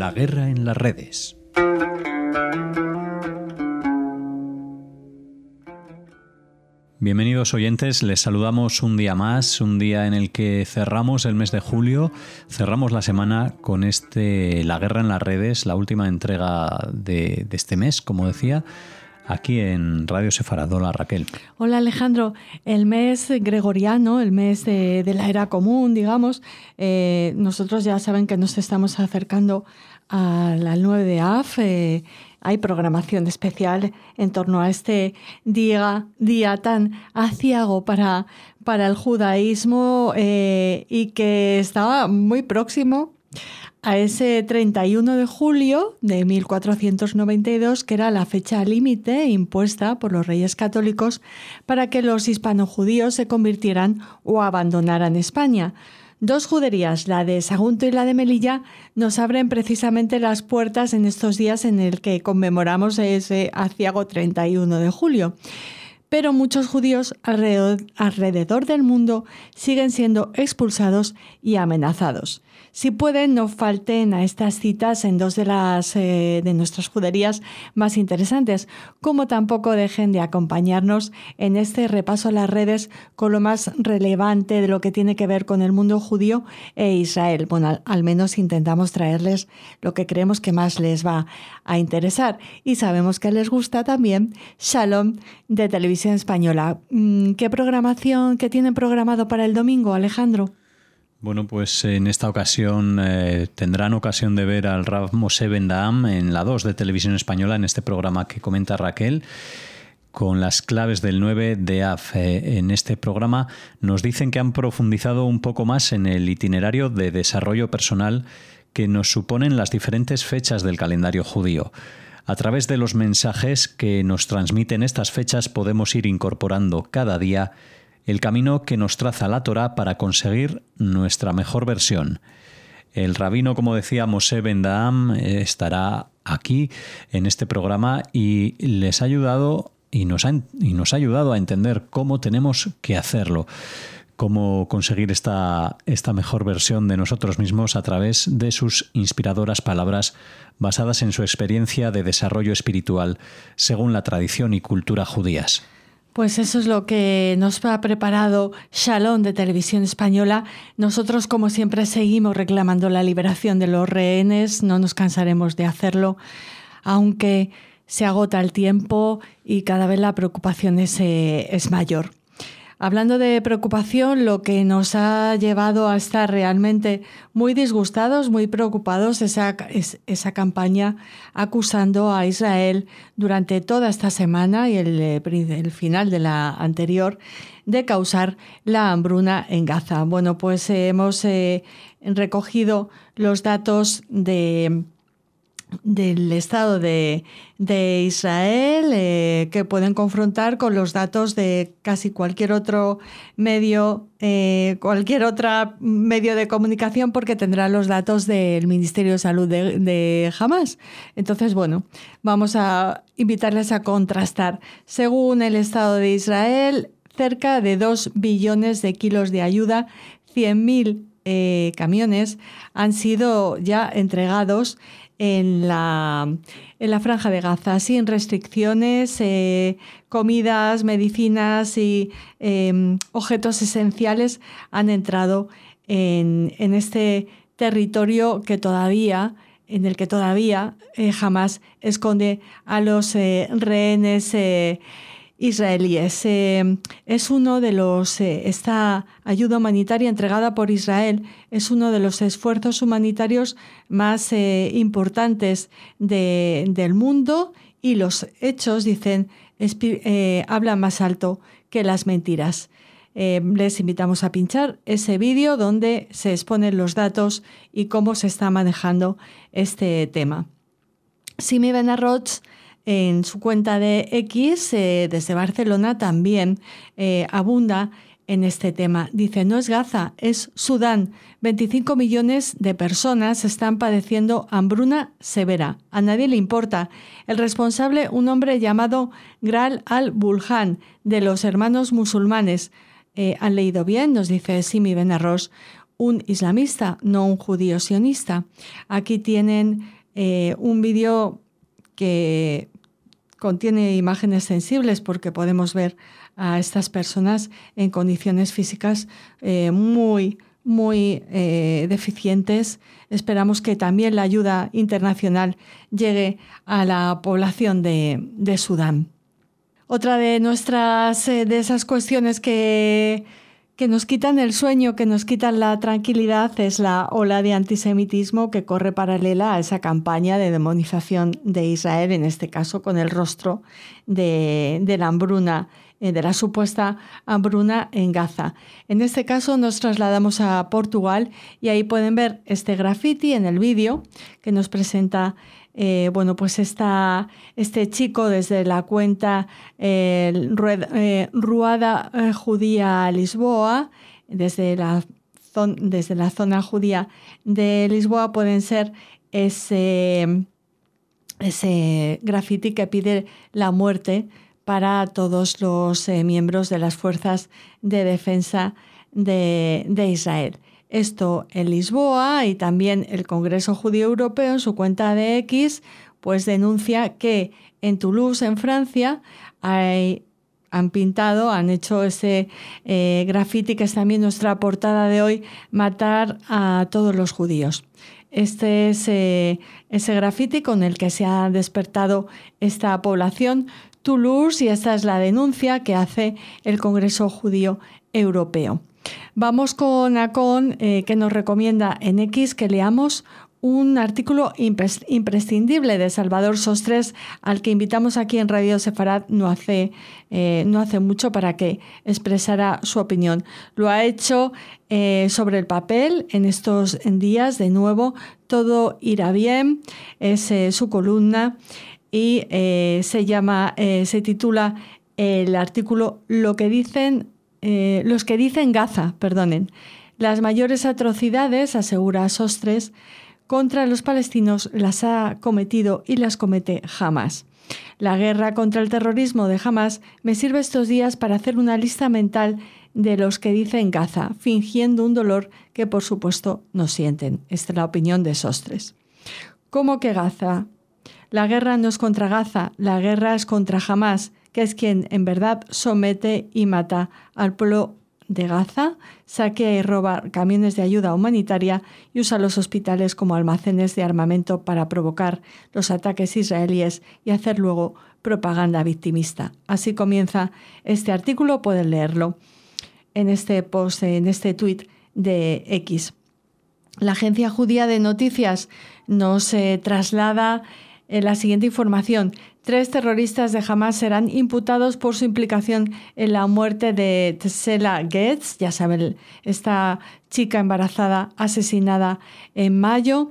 La guerra en las redes. Bienvenidos oyentes, les saludamos un día más, un día en el que cerramos el mes de julio, cerramos la semana con La guerra en las redes, la última entrega de este mes, como decía, aquí en Radio Sefarad. Hola, Raquel. Hola, Alejandro. El mes gregoriano, el mes de la era común, digamos, nosotros ya saben que nos estamos acercando al 9 de Av. Hay programación especial en torno a este día tan aciago para el judaísmo y que estaba muy próximo a ese 31 de julio de 1492, que era la fecha límite impuesta por los reyes católicos para que los hispanojudíos se convirtieran o abandonaran España. Dos juderías, la de Sagunto y la de Melilla, nos abren precisamente las puertas en estos días en el que conmemoramos ese aciago 31 de julio. Pero muchos judíos alrededor del mundo siguen siendo expulsados y amenazados. Si pueden, no falten a estas citas en dos de nuestras juderías más interesantes, como tampoco dejen de acompañarnos en este repaso a las redes con lo más relevante de lo que tiene que ver con el mundo judío e Israel. Bueno, al menos intentamos traerles lo que creemos que más les va a interesar. Y sabemos que les gusta también Shalom de Televisión Española. ¿Qué tienen programado para el domingo, Alejandro? Bueno, pues en esta ocasión tendrán ocasión de ver al Rav Moshe Ben Daham en la 2 de Televisión Española, en este programa que comenta Raquel, con las claves del 9 de Av. En este programa nos dicen que han profundizado un poco más en el itinerario de desarrollo personal que nos suponen las diferentes fechas del calendario judío. A través de los mensajes que nos transmiten estas fechas podemos ir incorporando cada día el camino que nos traza la Torá para conseguir nuestra mejor versión. El rabino, como decía, Moshe Ben Daham, estará aquí en este programa y les ha ayudado y nos ha ayudado a entender cómo tenemos que hacerlo, cómo conseguir esta mejor versión de nosotros mismos a través de sus inspiradoras palabras basadas en su experiencia de desarrollo espiritual según la tradición y cultura judías. Pues eso es lo que nos ha preparado Shalom de Televisión Española. Nosotros, como siempre, seguimos reclamando la liberación de los rehenes. No nos cansaremos de hacerlo, aunque se agota el tiempo y cada vez la preocupación es mayor. Hablando de preocupación, lo que nos ha llevado a estar realmente muy disgustados, muy preocupados, es esa campaña acusando a Israel durante toda esta semana y el final de la anterior de causar la hambruna en Gaza. Bueno, pues hemos recogido los datos del Estado de Israel, que pueden confrontar con los datos de casi cualquier otro medio, medio de comunicación, porque tendrá los datos del Ministerio de Salud de Hamás. Entonces, bueno, vamos a invitarles a contrastar. Según el Estado de Israel, cerca de 2 billones de kilos de ayuda, 100.000 camiones han sido ya entregados en la Franja de Gaza, sin restricciones, comidas, medicinas y objetos esenciales han entrado en este territorio en el que todavía Hamás esconde a los rehenes israelíes. Es uno de los esta ayuda humanitaria entregada por Israel es uno de los esfuerzos humanitarios más importantes del mundo, y los hechos, dicen, hablan más alto que las mentiras. Les invitamos a pinchar ese vídeo donde se exponen los datos y cómo se está manejando este tema. Simi Ben Arroz, en su cuenta de X, desde Barcelona, también abunda en este tema. Dice, no es Gaza, es Sudán. 25 millones de personas están padeciendo hambruna severa. A nadie le importa. El responsable, un hombre llamado Gral al-Bulhan, de los Hermanos Musulmanes. ¿Han leído bien? Nos dice Simi Ben Arroz. Un islamista, no un judío sionista. Aquí tienen un vídeo que contiene imágenes sensibles porque podemos ver a estas personas en condiciones físicas muy deficientes. Esperamos que también la ayuda internacional llegue a la población de Sudán. Otra de esas cuestiones que nos quitan el sueño, que nos quitan la tranquilidad, es la ola de antisemitismo que corre paralela a esa campaña de demonización de Israel, en este caso con el rostro de la hambruna, de la supuesta hambruna en Gaza. En este caso nos trasladamos a Portugal y ahí pueden ver este graffiti en el vídeo que nos presenta este chico desde la cuenta Ruada Judía Lisboa, desde la zona judía de Lisboa. Pueden ser ese graffiti que pide la muerte para todos los miembros de las fuerzas de defensa de Israel. Esto en Lisboa, y también el Congreso Judío Europeo en su cuenta de X pues denuncia que en Toulouse, en Francia, han hecho ese graffiti que es también nuestra portada de hoy: matar a todos los judíos. Este es ese graffiti con el que se ha despertado esta población Toulouse, y esta es la denuncia que hace el Congreso Judío Europeo. Vamos con Acon, que nos recomienda en X que leamos un artículo imprescindible de Salvador Sostres, al que invitamos aquí en Radio Sefarad no hace mucho para que expresara su opinión. Lo ha hecho sobre el papel en estos días. De nuevo, todo irá bien, es su columna, y se titula el artículo Los que dicen Gaza, las mayores atrocidades, asegura Sostres, contra los palestinos las ha cometido y las comete Hamás. La guerra contra el terrorismo de Hamás me sirve estos días para hacer una lista mental de los que dicen Gaza, fingiendo un dolor que por supuesto no sienten. Esta es la opinión de Sostres. ¿Cómo que Gaza? La guerra no es contra Gaza, la guerra es contra Hamás, que es quien en verdad somete y mata al pueblo de Gaza, saquea y roba camiones de ayuda humanitaria y usa los hospitales como almacenes de armamento para provocar los ataques israelíes y hacer luego propaganda victimista. Así comienza este artículo, pueden leerlo en este post, en este tuit de X. La agencia judía de noticias nos traslada la siguiente información. 3 terroristas de Hamás serán imputados por su implicación en la muerte de Tsela Getz, ya saben, esta chica embarazada asesinada en mayo.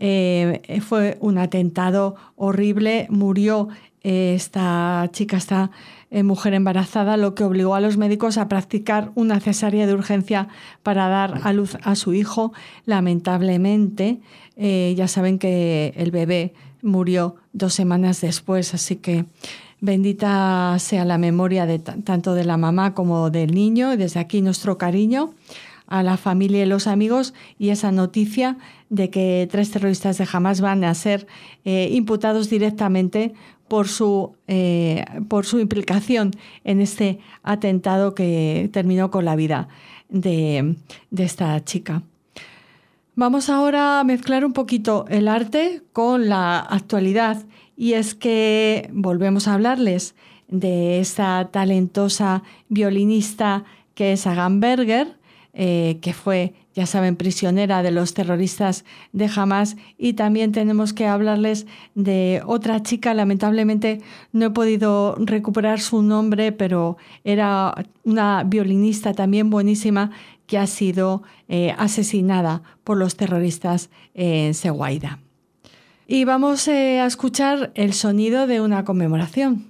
Fue un atentado horrible, murió esta chica, esta mujer embarazada, lo que obligó a los médicos a practicar una cesárea de urgencia para dar a luz a su hijo. Lamentablemente, ya saben que el bebé murió 2 semanas después, así que bendita sea la memoria de tanto de la mamá como del niño. Y desde aquí nuestro cariño a la familia y los amigos, y esa noticia de que 3 terroristas de Hamás van a ser imputados directamente por su implicación en este atentado que terminó con la vida de esta chica. Vamos ahora a mezclar un poquito el arte con la actualidad, y es que volvemos a hablarles de esta talentosa violinista que es Agam Berger, que fue, ya saben, prisionera de los terroristas de Hamás, y también tenemos que hablarles de otra chica. Lamentablemente no he podido recuperar su nombre, pero era una violinista también buenísima que ha sido asesinada por los terroristas en Seguaida. Y vamos a escuchar el sonido de una conmemoración.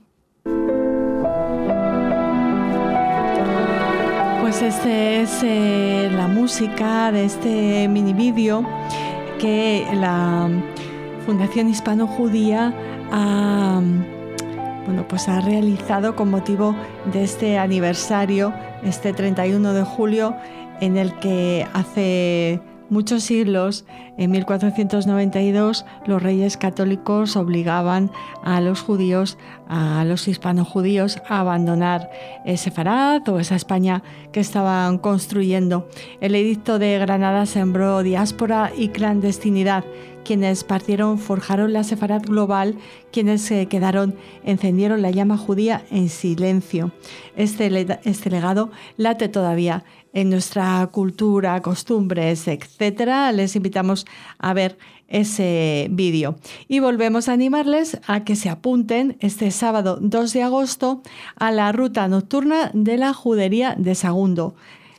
Pues este es la música de este mini vídeo que la Fundación Hispano-Judía ha realizado con motivo de este aniversario, este 31 de julio, en el que hace muchos siglos, en 1492, los reyes católicos obligaban a los judíos, a los hispanojudíos, a abandonar Sefarad o esa España que estaban construyendo. El edicto de Granada sembró diáspora y clandestinidad. Quienes partieron forjaron la Sefarad global, quienes se quedaron encendieron la llama judía en silencio. Este legado late todavía en nuestra cultura, costumbres, etc. Les invitamos a ver ese vídeo. Y volvemos a animarles a que se apunten este sábado 2 de agosto a la ruta nocturna de la judería de Sagunto.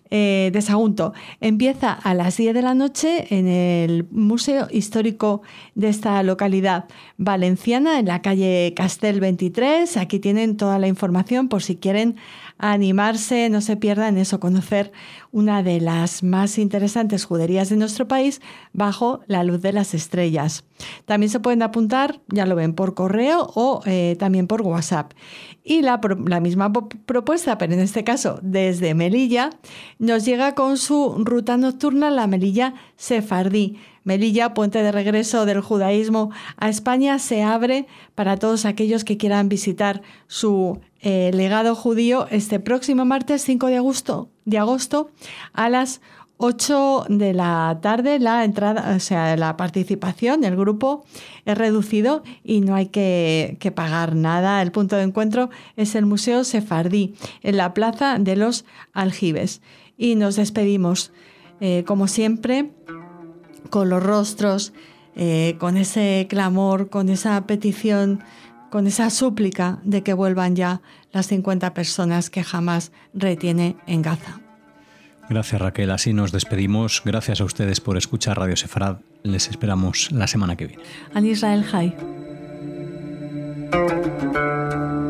Empieza a las 10 de la noche en el Museo Histórico de esta localidad valenciana, en la calle Castel 23. Aquí tienen toda la información por si quieren animarse, no se pierdan eso, conocer una de las más interesantes juderías de nuestro país bajo la luz de las estrellas. También se pueden apuntar, ya lo ven, por correo o también por WhatsApp. Y la misma propuesta, pero en este caso desde Melilla, nos llega con su ruta nocturna, la Melilla Sefardí. Melilla, puente de regreso del judaísmo a España, se abre para todos aquellos que quieran visitar su legado judío este próximo martes 5 de agosto a las 8 de la tarde. La entrada, o sea, la participación, el grupo es reducido y no hay que pagar nada. El punto de encuentro es el Museo Sefardí, en la Plaza de los Aljibes. Y nos despedimos, como siempre, con los rostros, con ese clamor, con esa petición, con esa súplica de que vuelvan ya las 50 personas que Hamás retiene en Gaza. Gracias, Raquel. Así nos despedimos. Gracias a ustedes por escuchar Radio Sefarad. Les esperamos la semana que viene. An Israel Hay.